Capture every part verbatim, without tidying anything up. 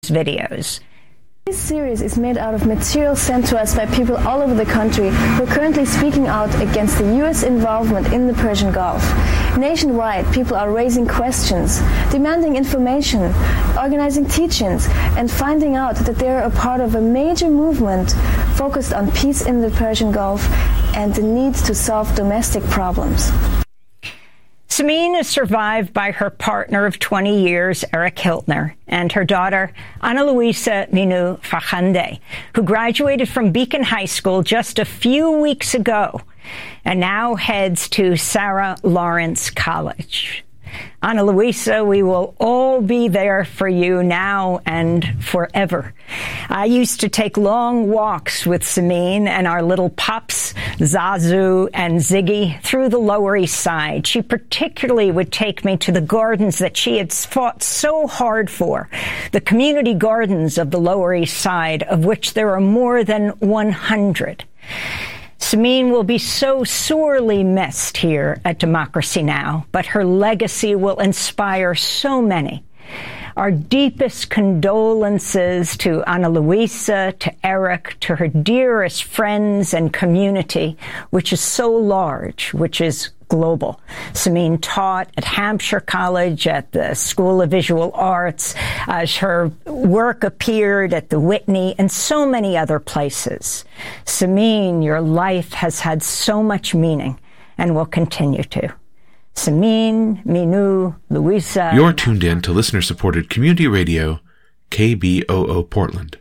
videos. This series is made out of material sent to us by people all over the country who are currently speaking out against the U S involvement in the Persian Gulf. Nationwide, people are raising questions, demanding information, organizing teach-ins, and finding out that they are a part of a major movement focused on peace in the Persian Gulf and the need to solve domestic problems. Samin is survived by her partner of twenty years, Eric Hiltner, and her daughter, Ana Luisa Minu Fakhande, who graduated from Beacon High School just a few weeks ago and now heads to Sarah Lawrence College. Ana Luisa, we will all be there for you now and forever. I used to take long walks with Samin and our little pups, Zazu and Ziggy, through the Lower East Side. She particularly would take me to the gardens that she had fought so hard for, the community gardens of the Lower East Side, of which there are more than one hundred. Samin will be so sorely missed here at Democracy Now!, but her legacy will inspire so many. Our deepest condolences to Ana Luisa, to Eric, to her dearest friends and community, which is so large, which is global. Samin taught at Hampshire College, at the School of Visual Arts. Uh, her work appeared at the Whitney and so many other places. Samin, your life has had so much meaning and will continue to. Samin, Minu, Luisa. You're tuned in to listener-supported community radio, K B O O Portland.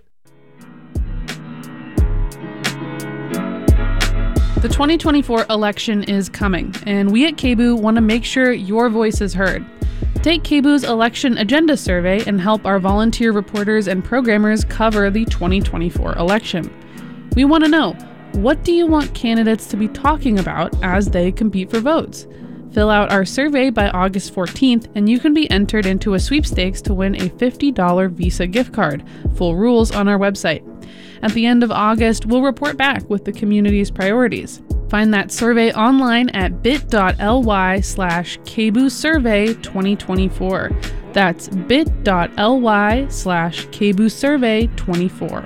The twenty twenty-four election is coming, and we at K B O O want to make sure your voice is heard. Take K B O O's election agenda survey and help our volunteer reporters and programmers cover the twenty twenty-four election. We want to know, what do you want candidates to be talking about as they compete for votes? Fill out our survey by August fourteenth, and you can be entered into a sweepstakes to win a fifty dollars Visa gift card. Full rules on our website. At the end of August, we'll report back with the community's priorities. Find that survey online at bit.ly slash KBOO survey 2024. That's bit.ly slash KBOO survey 24.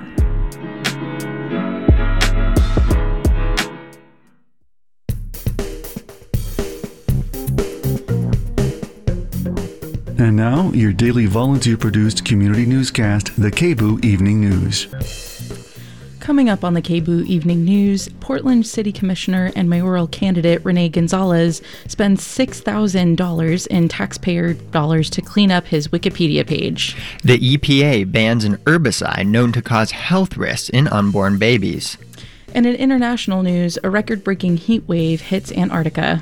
And now, your daily volunteer-produced community newscast, the K B O O Evening News. Coming up on the K B O O Evening News, Portland City Commissioner and mayoral candidate Rene Gonzalez spends six thousand dollars in taxpayer dollars to clean up his Wikipedia page. The E P A bans an herbicide known to cause health risks in unborn babies. And in international news, a record-breaking heat wave hits Antarctica.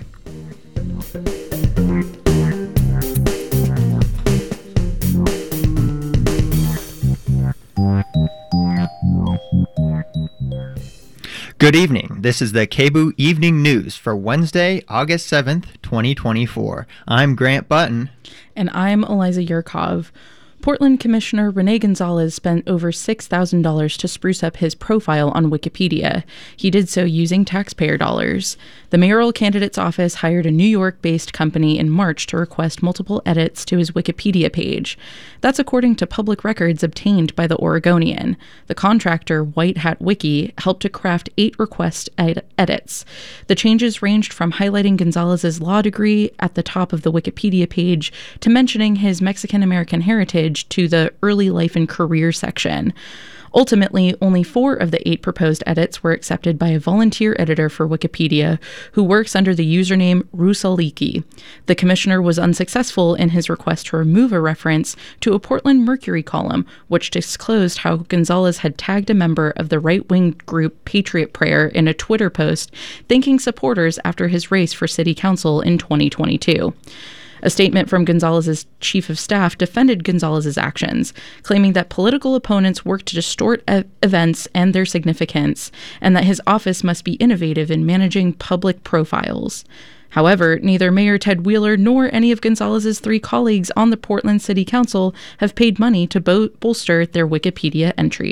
Good evening. This is the K B O O Evening News for Wednesday, August seventh, twenty twenty-four. I'm Grant Button. And I'm Eliza Yurkov. Portland Commissioner Rene Gonzalez spent over six thousand dollars to spruce up his profile on Wikipedia. He did so using taxpayer dollars. The mayoral candidate's office hired a New York-based company in March to request multiple edits to his Wikipedia page. That's according to public records obtained by the Oregonian. The contractor, White Hat Wiki, helped to craft eight request ed- edits. The changes ranged from highlighting Gonzalez's law degree at the top of the Wikipedia page to mentioning his Mexican-American heritage to the early life and career section. Ultimately, only four of the eight proposed edits were accepted by a volunteer editor for Wikipedia who works under the username Rusaliki. The commissioner was unsuccessful in his request to remove a reference to a Portland Mercury column, which disclosed how Gonzalez had tagged a member of the right-wing group Patriot Prayer in a Twitter post, thanking supporters after his race for city council in twenty twenty-two. A statement from Gonzalez's chief of staff defended Gonzalez's actions, claiming that political opponents work to distort e- events and their significance, and that his office must be innovative in managing public profiles. However, neither Mayor Ted Wheeler nor any of Gonzalez's three colleagues on the Portland City Council have paid money to bo- bolster their Wikipedia entries.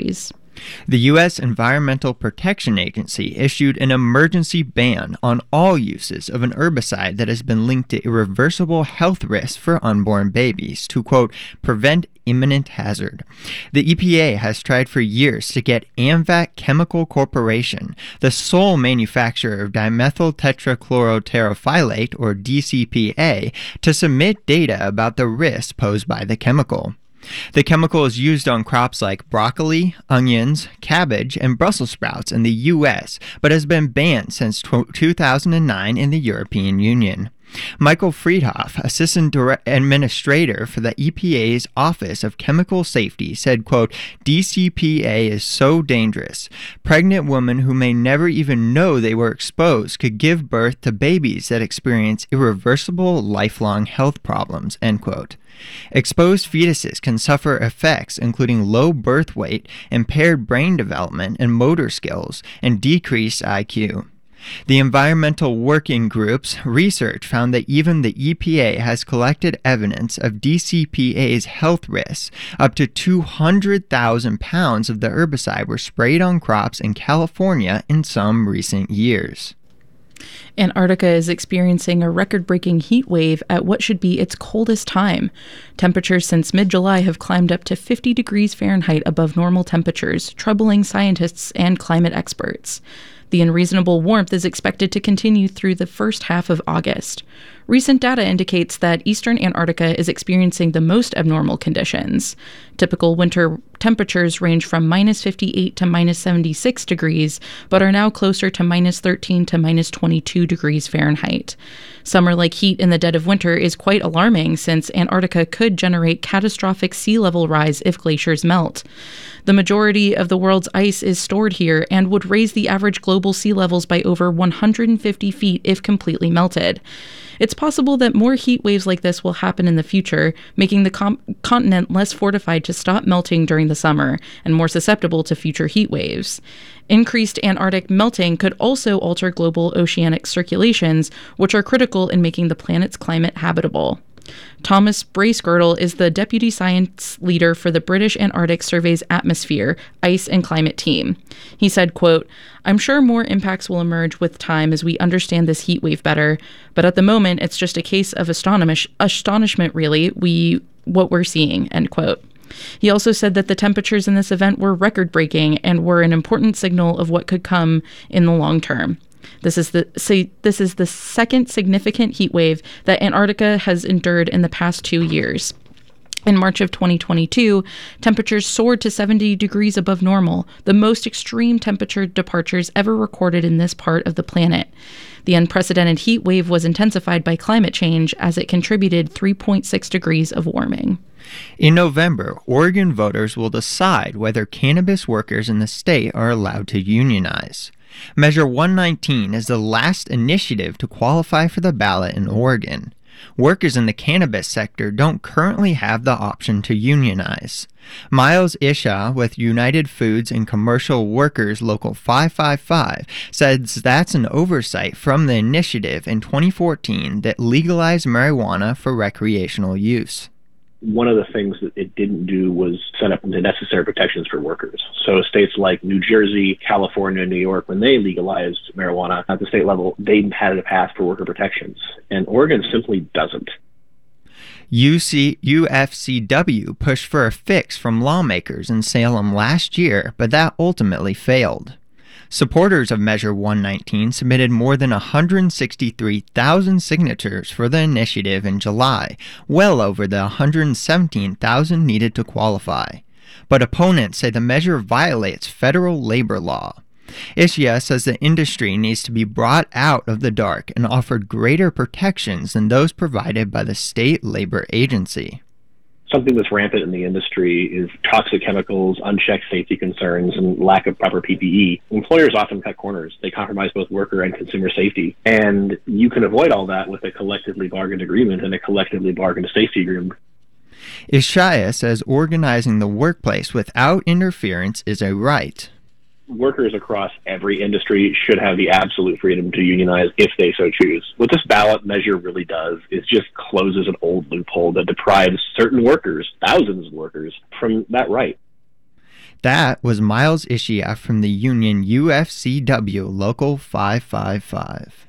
The U S Environmental Protection Agency issued an emergency ban on all uses of an herbicide that has been linked to irreversible health risks for unborn babies to, quote, prevent imminent hazard. The E P A has tried for years to get AMVAC Chemical Corporation, the sole manufacturer of dimethyl tetrachloroterephthalate, or D C P A, to submit data about the risks posed by the chemical. The chemical is used on crops like broccoli, onions, cabbage, and Brussels sprouts in the U S, but has been banned since two thousand nine in the European Union. Michael Friedhoff, Assistant Direct Administrator for the E P A's Office of Chemical Safety, said, quote, D C P A is so dangerous. Pregnant women who may never even know they were exposed could give birth to babies that experience irreversible lifelong health problems, end quote. Exposed fetuses can suffer effects including low birth weight, impaired brain development and motor skills, and decreased I Q. The Environmental Working Group's research found that even the E P A has collected evidence of D C P A's health risks. Up to two hundred thousand pounds of the herbicide were sprayed on crops in California in some recent years. Antarctica is experiencing a record-breaking heat wave at what should be its coldest time. Temperatures since mid-July have climbed up to fifty degrees Fahrenheit above normal temperatures, troubling scientists and climate experts. The unreasonable warmth is expected to continue through the first half of August. Recent data indicates that eastern Antarctica is experiencing the most abnormal conditions. Typical winter temperatures range from minus fifty-eight to minus seventy-six degrees, but are now closer to minus thirteen to minus twenty-two degrees Fahrenheit. Summer-like heat in the dead of winter is quite alarming, since Antarctica could generate catastrophic sea level rise if glaciers melt. The majority of the world's ice is stored here and would raise the average global sea levels by over one hundred fifty feet if completely melted. It's possible that more heat waves like this will happen in the future, making the com- continent less fortified to stop melting during the summer and more susceptible to future heat waves. Increased Antarctic melting could also alter global oceanic circulations, which are critical in making the planet's climate habitable. Thomas Bracegirdle is the deputy science leader for the British Antarctic Survey's Atmosphere, Ice and Climate team. He said, quote, I'm sure more impacts will emerge with time as we understand this heat wave better, but at the moment it's just a case of astonish- astonishment, really, we what we're seeing, end quote. He also said that the temperatures in this event were record-breaking and were an important signal of what could come in the long term. This is the say, this is the second significant heat wave that Antarctica has endured in the past two years. In March of twenty twenty-two, temperatures soared to seventy degrees above normal, the most extreme temperature departures ever recorded in this part of the planet. The unprecedented heat wave was intensified by climate change as it contributed three point six degrees of warming. In November, Oregon voters will decide whether cannabis workers in the state are allowed to unionize. Measure one nineteen is the last initiative to qualify for the ballot in Oregon. Workers in the cannabis sector don't currently have the option to unionize. Miles Isha with United Foods and Commercial Workers Local five five five says that's an oversight from the initiative in twenty fourteen that legalized marijuana for recreational use. One of the things that it didn't do was set up the necessary protections for workers. So states like New Jersey, California, New York, when they legalized marijuana at the state level, they had a path for worker protections. And Oregon simply doesn't. U C, U F C W pushed for a fix from lawmakers in Salem last year, but that ultimately failed. Supporters of Measure one nineteen submitted more than one hundred sixty-three thousand signatures for the initiative in July, well over the one hundred seventeen thousand needed to qualify. But opponents say the measure violates federal labor law. Ishia says the industry needs to be brought out of the dark and offered greater protections than those provided by the state labor agency. Something that's rampant in the industry is toxic chemicals, unchecked safety concerns, and lack of proper P P E. Employers often cut corners. They compromise both worker and consumer safety. And you can avoid all that with a collectively bargained agreement and a collectively bargained safety agreement. Ishaya says organizing the workplace without interference is a right. Workers across every industry should have the absolute freedom to unionize if they so choose. What this ballot measure really does is just closes an old loophole that deprives certain workers, thousands of workers, from that right. That was Miles Ishia from the union U F C W Local five five five.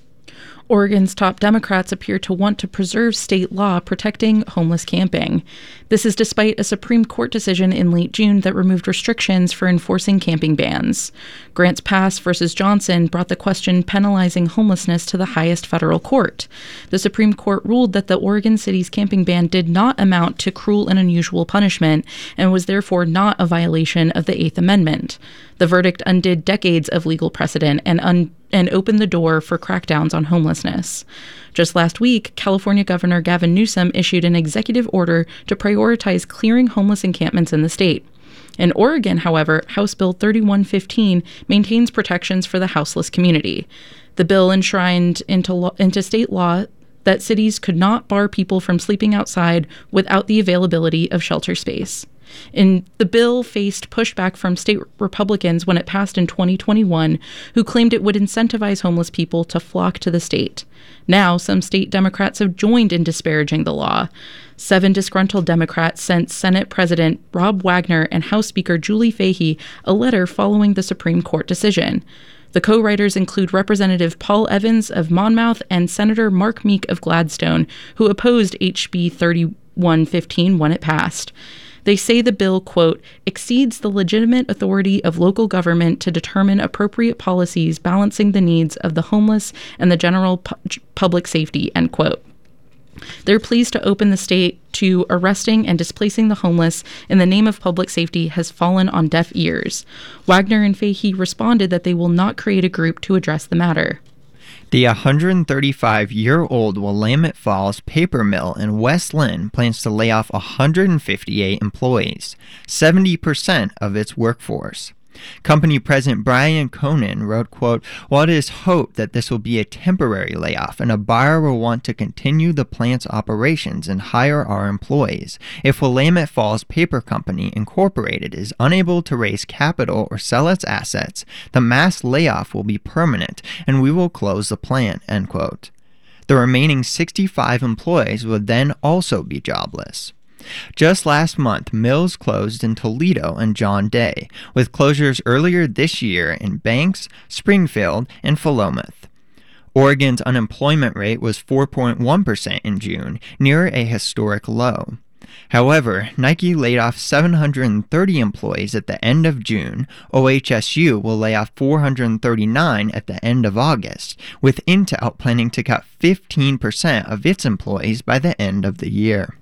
Oregon's top Democrats appear to want to preserve state law protecting homeless camping. This is despite a Supreme Court decision in late June that removed restrictions for enforcing camping bans. Grants Pass versus Johnson brought the question penalizing homelessness to the highest federal court. The Supreme Court ruled that the Oregon City's camping ban did not amount to cruel and unusual punishment and was therefore not a violation of the Eighth Amendment. The verdict undid decades of legal precedent and un- and opened the door for crackdowns on homelessness. Just last week, California Governor Gavin Newsom issued an executive order to prioritize clearing homeless encampments in the state. In Oregon, however, House Bill thirty-one fifteen maintains protections for the houseless community. The bill enshrined into, lo- into state law that cities could not bar people from sleeping outside without the availability of shelter space. And the bill faced pushback from state Republicans when it passed in twenty twenty-one, who claimed it would incentivize homeless people to flock to the state. Now, some state Democrats have joined in disparaging the law. Seven disgruntled Democrats sent Senate President Rob Wagner and House Speaker Julie Fahey a letter following the Supreme Court decision. The co-writers include Representative Paul Evans of Monmouth and Senator Mark Meek of Gladstone, who opposed H B thirty-one fifteen when it passed. They say the bill, quote, exceeds the legitimate authority of local government to determine appropriate policies balancing the needs of the homeless and the general pu- public safety, end quote. They're pleased to open the state to arresting and displacing the homeless in the name of public safety has fallen on deaf ears. Wagner and Fahey responded that they will not create a group to address the matter. The one hundred thirty-five-year-old Willamette Falls paper mill in West Lynn plans to lay off one hundred fifty-eight employees, seventy percent of its workforce. Company President Brian Conan wrote, quote, while it is hoped that this will be a temporary layoff and a buyer will want to continue the plant's operations and hire our employees, if Willamette Falls Paper Company Incorporated is unable to raise capital or sell its assets, the mass layoff will be permanent and we will close the plant, end quote. The remaining sixty-five employees would then also be jobless. Just last month, mills closed in Toledo and John Day, with closures earlier this year in Banks, Springfield, and Philomath. Oregon's unemployment rate was four point one percent in June, near a historic low. However, Nike laid off seven hundred thirty employees at the end of June. O H S U will lay off four hundred thirty-nine at the end of August, with Intel planning to cut fifteen percent of its employees by the end of the year.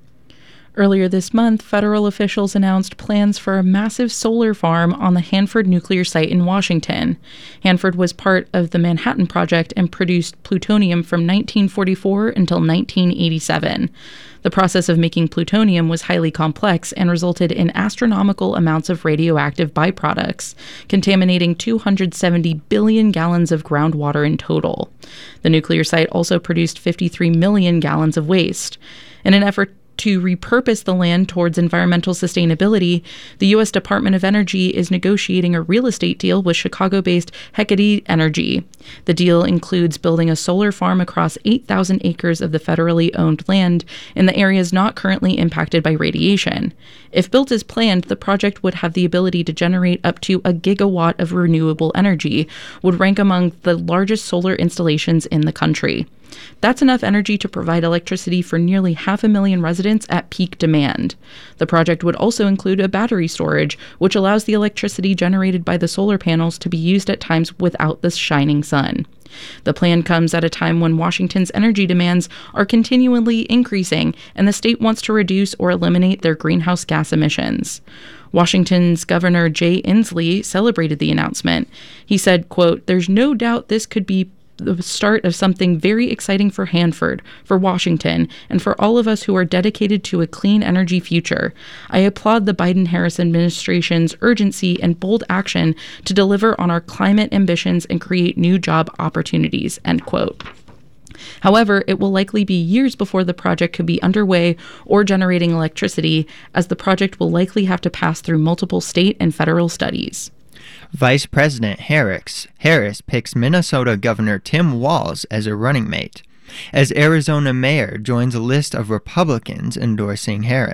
Earlier this month, federal officials announced plans for a massive solar farm on the Hanford nuclear site in Washington. Hanford was part of the Manhattan Project and produced plutonium from nineteen forty-four until nineteen eighty-seven. The process of making plutonium was highly complex and resulted in astronomical amounts of radioactive byproducts, contaminating two hundred seventy billion gallons of groundwater in total. The nuclear site also produced fifty-three million gallons of waste. In an effort to repurpose the land towards environmental sustainability, the U S Department of Energy is negotiating a real estate deal with Chicago-based Hecate Energy. The deal includes building a solar farm across eight thousand acres of the federally owned land in the areas not currently impacted by radiation. If built as planned, the project would have the ability to generate up to a gigawatt of renewable energy, would rank among the largest solar installations in the country. That's enough energy to provide electricity for nearly half a million residents at peak demand. The project would also include a battery storage, which allows the electricity generated by the solar panels to be used at times without the shining sun. The plan comes at a time when Washington's energy demands are continually increasing, and the state wants to reduce or eliminate their greenhouse gas emissions. Washington's Governor Jay Inslee celebrated the announcement. He said, quote, "There's no doubt this could be the start of something very exciting for Hanford, for Washington, and for all of us who are dedicated to a clean energy future. I applaud the Biden-Harris administration's urgency and bold action to deliver on our climate ambitions and create new job opportunities," end quote. However, it will likely be years before the project could be underway or generating electricity, as the project will likely have to pass through multiple state and federal studies. Vice President Harris, Harris picks Minnesota Governor Tim Walz as a running mate, as Arizona mayor joins a list of Republicans endorsing Harris.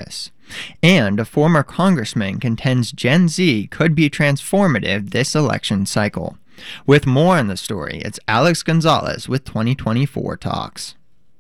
And a former congressman contends Gen Z could be transformative this election cycle. With more on the story, it's Alex Gonzalez with twenty twenty-four Talks.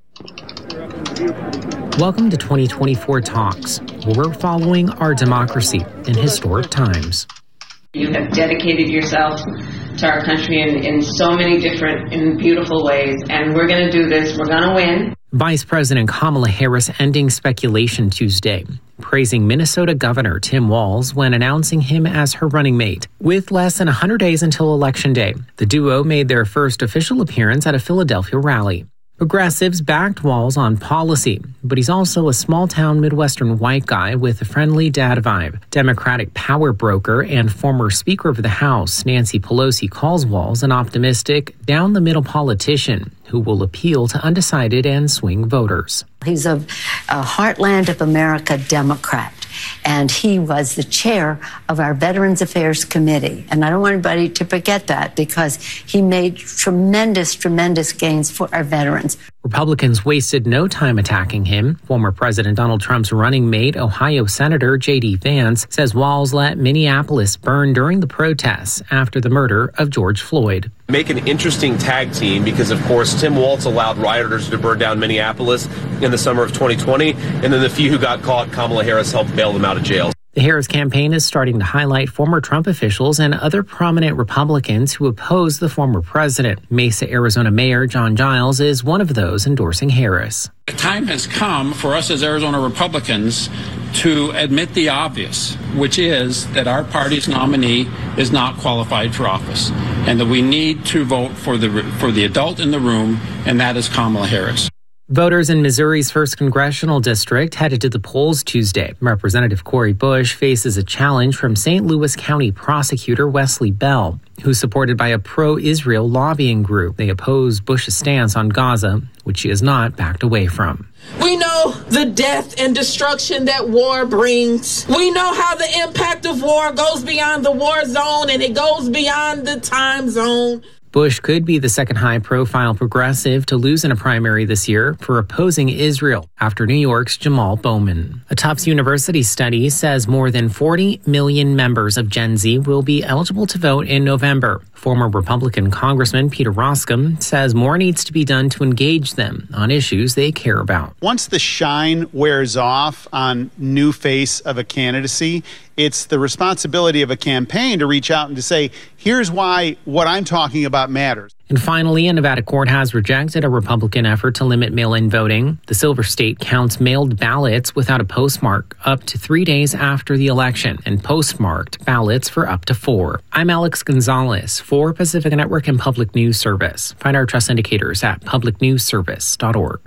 Welcome to twenty twenty-four Talks, where we're following our democracy in historic times. You have dedicated yourself to our country in, in so many different and beautiful ways, and we're going to do this. We're going to win. Vice President Kamala Harris ending speculation Tuesday, praising Minnesota Governor Tim Walz when announcing him as her running mate. With less than one hundred days until Election Day, the duo made their first official appearance at a Philadelphia rally. Progressives backed Walz on policy, but he's also a small-town Midwestern white guy with a friendly dad vibe. Democratic power broker and former Speaker of the House Nancy Pelosi calls Walz an optimistic, down-the-middle politician who will appeal to undecided and swing voters. He's a, a Heartland of America Democrat, and he was the chair of our Veterans Affairs Committee. And I don't want anybody to forget that, because he made tremendous, tremendous gains for our veterans. Republicans wasted no time attacking him. Former President Donald Trump's running mate, Ohio Senator J D Vance, says Walz let Minneapolis burn during the protests after the murder of George Floyd. Make an interesting tag team because, of course, Tim Walz allowed rioters to burn down Minneapolis in the summer of twenty twenty, and then the few who got caught, Kamala Harris helped bail them out of jail. The Harris campaign is starting to highlight former Trump officials and other prominent Republicans who oppose the former president. Mesa, Arizona Mayor John Giles is one of those endorsing Harris. The time has come for us as Arizona Republicans to admit the obvious, which is that our party's nominee is not qualified for office, and that we need to vote for the for the adult in the room, and that is Kamala Harris. Voters in Missouri's first congressional district headed to the polls Tuesday. Representative Cori Bush faces a challenge from Saint Louis County prosecutor Wesley Bell, who's supported by a pro-Israel lobbying group. They oppose Bush's stance on Gaza, which she has not backed away from. We know the death and destruction that war brings. We know how the impact of war goes beyond the war zone, and it goes beyond the time zone. Bush could be the second high-profile progressive to lose in a primary this year for opposing Israel after New York's Jamal Bowman. A Tufts University study says more than forty million members of Gen Z will be eligible to vote in November. Former Republican Congressman Peter Roskam says more needs to be done to engage them on issues they care about. Once the shine wears off on new face of a candidacy, it's the responsibility of a campaign to reach out and to say, here's why what I'm talking about matters. And finally, a Nevada court has rejected a Republican effort to limit mail-in voting. The Silver State counts mailed ballots without a postmark up to three days after the election and postmarked ballots for up to four. I'm Alex Gonzalez for Pacifica Network and Public News Service. Find our trust indicators at public news service dot org.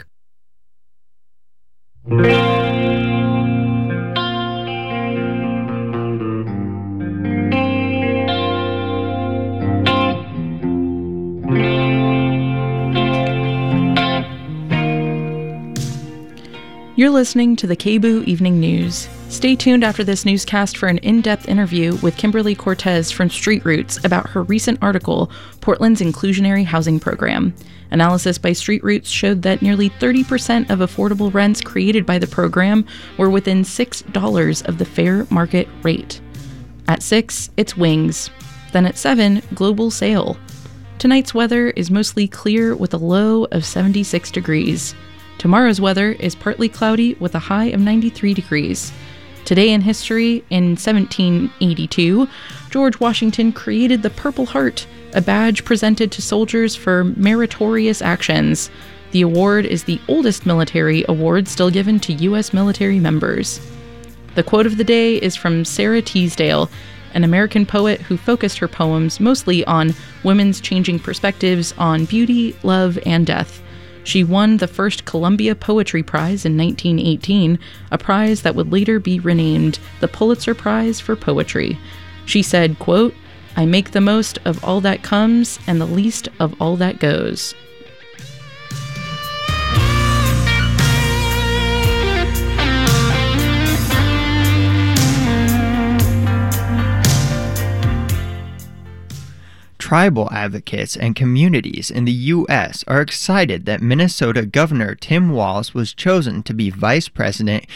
You're listening to the K B O O Evening News. Stay tuned after this newscast for an in-depth interview with Kimberly Cortez from Street Roots about her recent article, Portland's Inclusionary Housing Program. Analysis by Street Roots showed that nearly thirty percent of affordable rents created by the program were within six dollars of the fair market rate. At six, it's Wings. Then at seven, Global Sail. Tonight's weather is mostly clear with a low of seventy-six degrees. Tomorrow's weather is partly cloudy with a high of ninety-three degrees. Today in history, in seventeen eighty-two, George Washington created the Purple Heart, a badge presented to soldiers for meritorious actions. The award is the oldest military award still given to U S military members. The quote of the day is from Sarah Teasdale, an American poet who focused her poems mostly on women's changing perspectives on beauty, love, and death. She won the first Columbia Poetry Prize in nineteen eighteen, a prize that would later be renamed the Pulitzer Prize for Poetry. She said, quote, "I make the most of all that comes and the least of all that goes." Tribal advocates and communities in the U S are excited that Minnesota Governor Tim Walz was chosen to be Vice President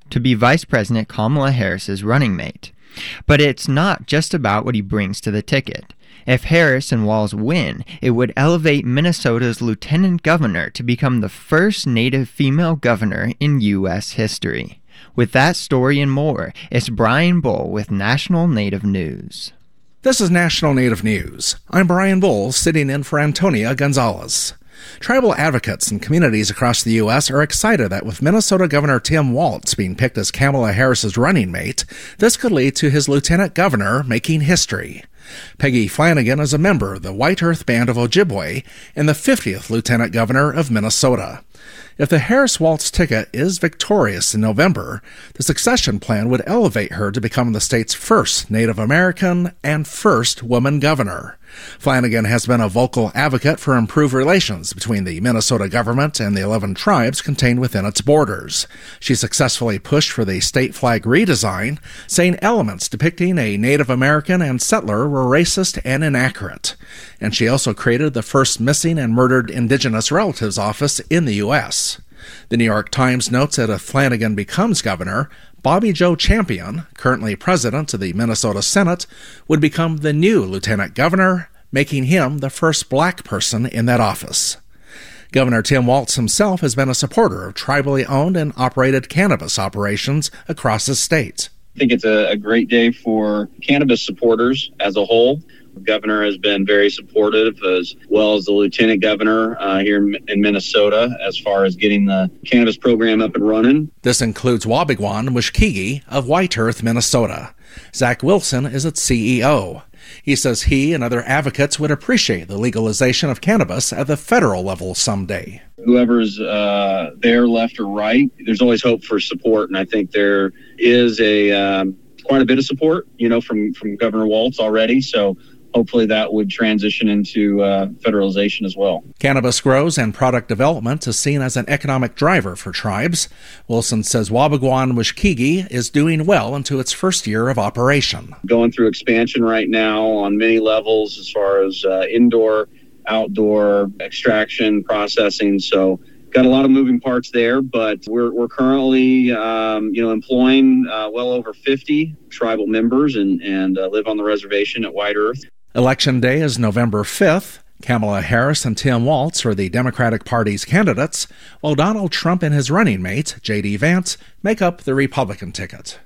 to be Vice President Kamala Harris's running mate. But it's not just about what he brings to the ticket. If Harris and Walz win, it would elevate Minnesota's lieutenant governor to become the first Native female governor in U S history. With that story and more, it's Brian Bull with National Native News. This is National Native News. I'm Brian Bull, sitting in for Antonia Gonzalez. Tribal advocates and communities across the U S are excited that with Minnesota Governor Tim Walz being picked as Kamala Harris's running mate, this could lead to his lieutenant governor making history. Peggy Flanagan is a member of the White Earth Band of Ojibwe and the fiftieth Lieutenant Governor of Minnesota. If the Harris-Walz ticket is victorious in November, the succession plan would elevate her to become the state's first Native American and first woman governor. Flanagan has been a vocal advocate for improved relations between the Minnesota government and the eleven tribes contained within its borders. She successfully pushed for the state flag redesign, saying elements depicting a Native American and settler were racist and inaccurate. And she also created the first missing and murdered Indigenous relatives office in the U S. The New York Times notes that if Flanagan becomes governor, Bobby Joe Champion, currently president of the Minnesota Senate, would become the new lieutenant governor, making him the first black person in that office. Governor Tim Walz himself has been a supporter of tribally owned and operated cannabis operations across the state. I think it's a, a great day for cannabis supporters as a whole. The governor has been very supportive, as well as the lieutenant governor uh, here in Minnesota, as far as getting the cannabis program up and running. This includes Wabigwan Mushkegee of White Earth, Minnesota. Zach Wilson is its C E O. He says he and other advocates would appreciate the legalization of cannabis at the federal level someday. Whoever's uh, there, left or right, there's always hope for support, and I think there is a um, quite a bit of support, you know, from, from Governor Walz already, so hopefully that would transition into uh, federalization as well. Cannabis grows and product development is seen as an economic driver for tribes. Wilson says Wabigwan Mushkegee is doing well into its first year of operation. Going through expansion right now on many levels as far as uh, indoor, outdoor, extraction, processing. So got a lot of moving parts there, but we're we're currently um, you know employing uh, well over fifty tribal members and, and uh, live on the reservation at White Earth. Election Day is November fifth. Kamala Harris and Tim Walz are the Democratic Party's candidates, while Donald Trump and his running mate, J D Vance, make up the Republican ticket.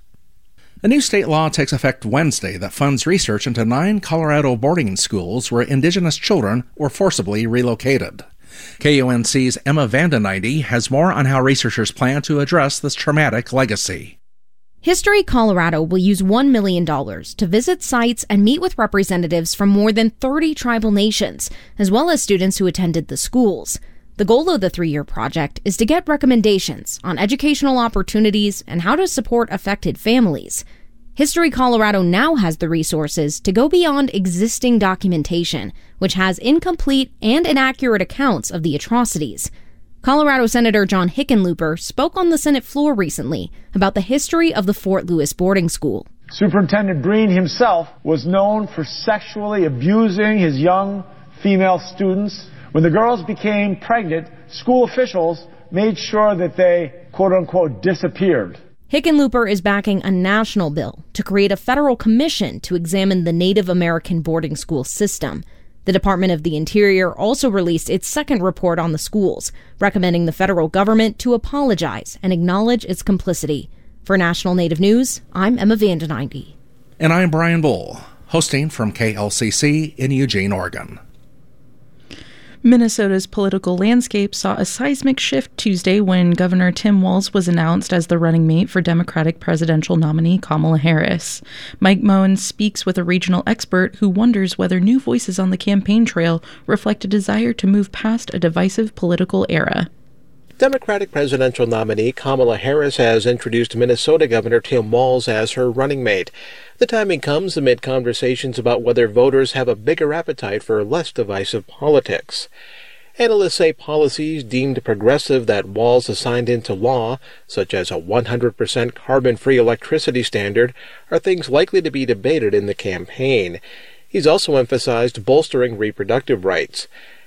A new state law takes effect Wednesday that funds research into nine Colorado boarding schools where Indigenous children were forcibly relocated. K U N C's Emma Vandenide has more on how researchers plan to address this traumatic legacy. History Colorado will use one million dollars to visit sites and meet with representatives from more than thirty tribal nations, as well as students who attended the schools. The goal of the three-year project is to get recommendations on educational opportunities and how to support affected families. History Colorado now has the resources to go beyond existing documentation, which has incomplete and inaccurate accounts of the atrocities. Colorado Senator John Hickenlooper spoke on the Senate floor recently about the history of the Fort Lewis boarding school. Superintendent Breen himself was known for sexually abusing his young female students. When the girls became pregnant, school officials made sure that they, quote-unquote, disappeared. Hickenlooper is backing a national bill to create a federal commission to examine the Native American boarding school system. The Department of the Interior also released its second report on the schools, recommending the federal government to apologize and acknowledge its complicity. For National Native News, I'm Emma Vandenide. And I'm Brian Bull, hosting from K L C C in Eugene, Oregon. Minnesota's political landscape saw a seismic shift Tuesday when Governor Tim Walz was announced as the running mate for Democratic presidential nominee Kamala Harris. Mike Moen speaks with a regional expert who wonders whether new voices on the campaign trail reflect a desire to move past a divisive political era. Democratic presidential nominee Kamala Harris has introduced Minnesota Governor Tim Walz as her running mate. The timing comes amid conversations about whether voters have a bigger appetite for less divisive politics. Analysts say policies deemed progressive that Walz assigned into law, such as a one hundred percent carbon-free electricity standard, are things likely to be debated in the campaign. He's also emphasized bolstering reproductive rights.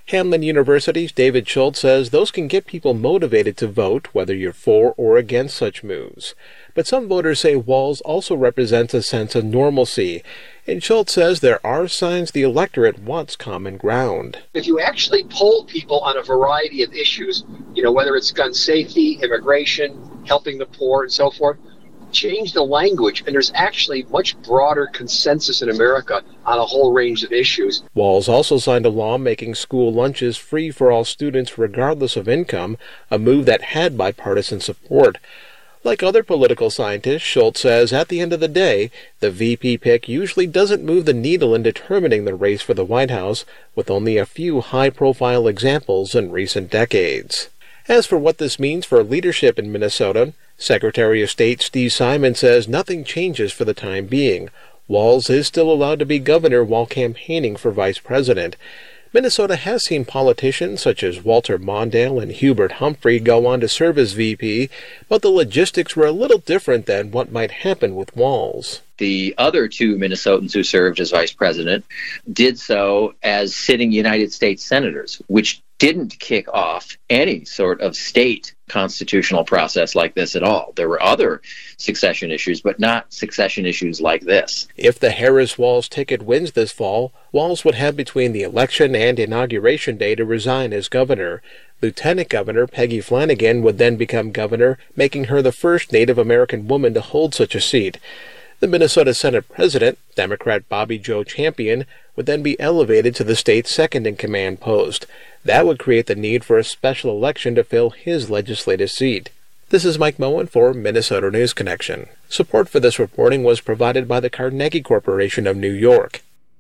Hamline University's David Schultz says those can get people motivated to vote, whether you're for or against such moves. But some voters say Walz also represents a sense of normalcy. And Schultz says there are signs the electorate wants common ground. If you actually poll people on a variety of issues, you know, whether it's gun safety, immigration, helping the poor, and so forth, change the language, and there's actually much broader consensus in America on a whole range of issues. Walz also signed a law making school lunches free for all students regardless of income, a move that had bipartisan support. Like other political scientists, Schultz says at the end of the day, the V P pick usually doesn't move the needle in determining the race for the White House, with only a few high-profile examples in recent decades. As for what this means for leadership in Minnesota, Secretary of State Steve Simon says nothing changes for the time being. Walz is still allowed to be governor while campaigning for vice president. Minnesota has seen politicians such as Walter Mondale and Hubert Humphrey go on to serve as V P, but the logistics were a little different than what might happen with Walz. The other two Minnesotans who served as vice president did so as sitting United States senators, which didn't kick off any sort of state constitutional process like this at all. There were other succession issues, but not succession issues like this. If the Harris-Walz ticket wins this fall, Walz would have between the election and inauguration day to resign as governor. Lieutenant Governor Peggy Flanagan would then become governor, making her the first Native American woman to hold such a seat. The Minnesota Senate President, Democrat Bobby Joe Champion, would then be elevated to the state's second-in-command post. That would create the need for a special election to fill his legislative seat. This is Mike Moen for Minnesota News Connection. Support for this reporting was provided by the Carnegie Corporation of New York.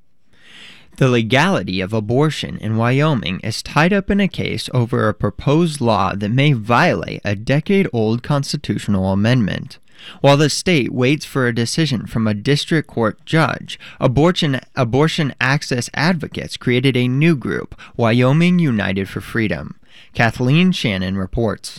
The legality of abortion in Wyoming is tied up in a case over a proposed law that may violate a decade-old constitutional amendment. While the state waits for a decision from a district court judge, abortion, abortion access advocates created a new group, Wyoming United for Freedom. Kathleen Shannon reports.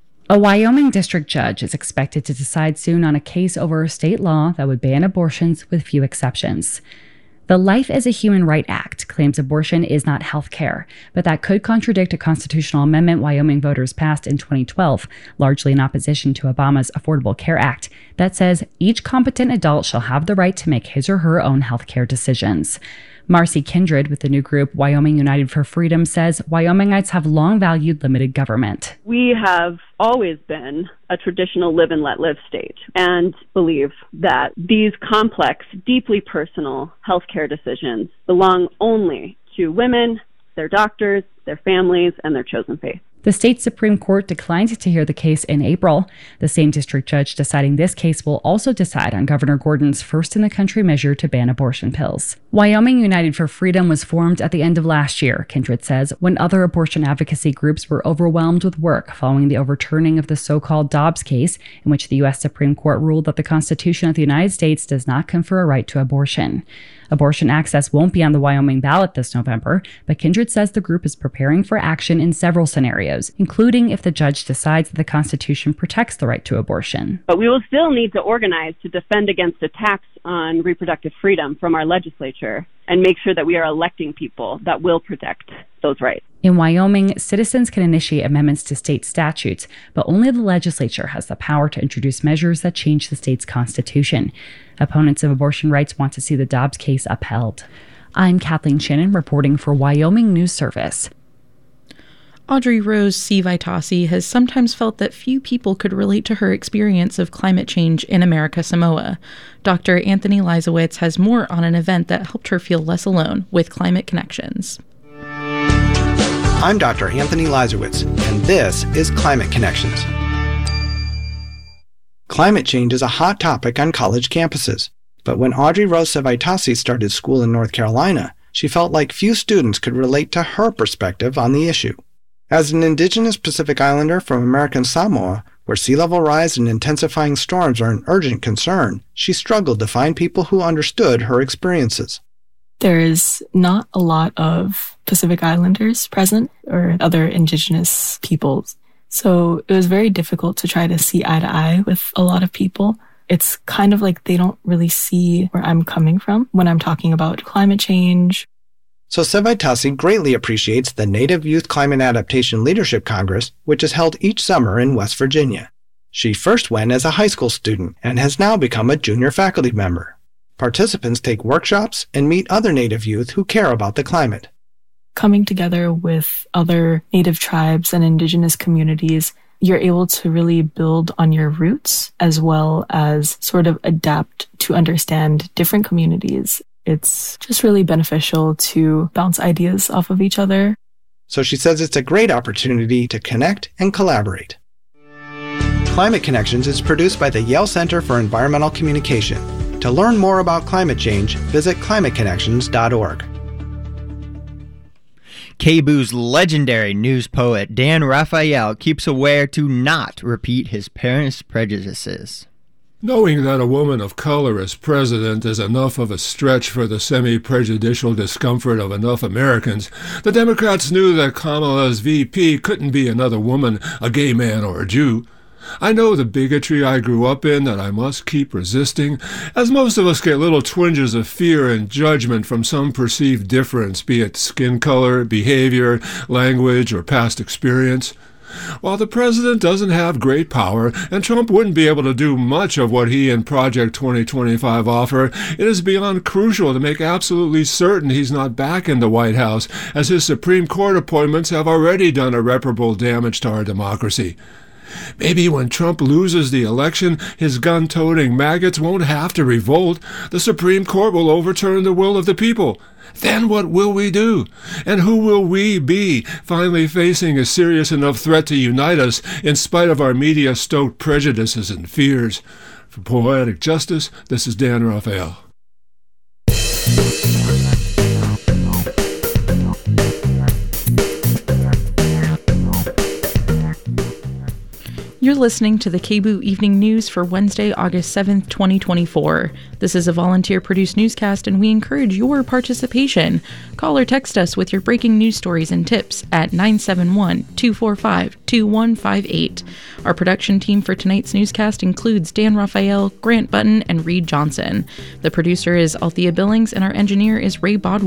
A Wyoming district judge is expected to decide soon on a case over a state law that would ban abortions with few exceptions. The Life as a Human Right Act claims abortion is not health care, but that could contradict a constitutional amendment Wyoming voters passed in twenty twelve, largely in opposition to Obama's Affordable Care Act, that says each competent adult shall have the right to make his or her own health care decisions. Marcy Kindred with the new group Wyoming United for Freedom says Wyomingites have long valued limited government. We have always been a traditional live and let live state and believe that these complex, deeply personal healthcare decisions belong only to women, their doctors, their families, and their chosen faith. The state Supreme Court declined to hear the case in April. The same district judge deciding this case will also decide on Governor Gordon's first-in-the-country measure to ban abortion pills. Wyoming United for Freedom was formed at the end of last year, Kindred says, when other abortion advocacy groups were overwhelmed with work following the overturning of the so-called Dobbs case, in which the U S Supreme Court ruled that the Constitution of the United States does not confer a right to abortion. Abortion access won't be on the Wyoming ballot this November, but Kindred says the group is preparing for action in several scenarios, including if the judge decides that the Constitution protects the right to abortion. But we will still need to organize to defend against attacks on reproductive freedom from our legislature and make sure that we are electing people that will protect those rights. In Wyoming, citizens can initiate amendments to state statutes, but only the legislature has the power to introduce measures that change the state's constitution. Opponents of abortion rights want to see the Dobbs case upheld. I'm Kathleen Shannon reporting for Wyoming News Service. Audrey Rose C. Vitasi has sometimes felt that few people could relate to her experience of climate change in America Samoa. Doctor Anthony Leisowitz has more on an event that helped her feel less alone with Climate Connections. I'm Doctor Anthony Leisowitz, and this is Climate Connections. Climate change is a hot topic on college campuses, but when Audrey Rose Vitasi started school in North Carolina, she felt like few students could relate to her perspective on the issue. As an indigenous Pacific Islander from American Samoa, where sea level rise and intensifying storms are an urgent concern, she struggled to find people who understood her experiences. There is not a lot of Pacific Islanders present or other indigenous peoples. So it was very difficult to try to see eye to eye with a lot of people. It's kind of like they don't really see where I'm coming from when I'm talking about climate change. Sosevitasi greatly appreciates the Native Youth Climate Adaptation Leadership Congress, which is held each summer in West Virginia. She first went as a high school student and has now become a junior faculty member. Participants take workshops and meet other Native youth who care about the climate. Coming together with other Native tribes and Indigenous communities, you're able to really build on your roots as well as sort of adapt to understand different communities. It's just really beneficial to bounce ideas off of each other. So she says it's a great opportunity to connect and collaborate. Climate Connections is produced by the Yale Center for Environmental Communication. To learn more about climate change, visit climate connections dot org. K B O's legendary news poet Dan Raphael keeps aware to not repeat his parents' prejudices. Knowing that a woman of color as president is enough of a stretch for the semi-prejudicial discomfort of enough Americans, the Democrats knew that Kamala's V P couldn't be another woman, a gay man, or a Jew. I know the bigotry I grew up in that I must keep resisting, as most of us get little twinges of fear and judgment from some perceived difference, be it skin color, behavior, language, or past experience. While the president doesn't have great power, and Trump wouldn't be able to do much of what he and Project twenty twenty-five offer, it is beyond crucial to make absolutely certain he's not back in the White House, as his Supreme Court appointments have already done irreparable damage to our democracy. Maybe when Trump loses the election, his gun-toting maggots won't have to revolt. The Supreme Court will overturn the will of the people. Then what will we do? And who will we be, finally facing a serious enough threat to unite us in spite of our media-stoked prejudices and fears? For Poetic Justice, this is Dan Raphael. You're listening to the K B O Evening News for Wednesday, August seventh, twenty twenty-four. This is a volunteer-produced newscast, and we encourage your participation. Call or text us with your breaking news stories and tips at nine seven one, two four five, two one five eight. Our production team for tonight's newscast includes Dan Raphael, Grant Button, and Reed Johnson. The producer is Althea Billings, and our engineer is Ray Bodwell.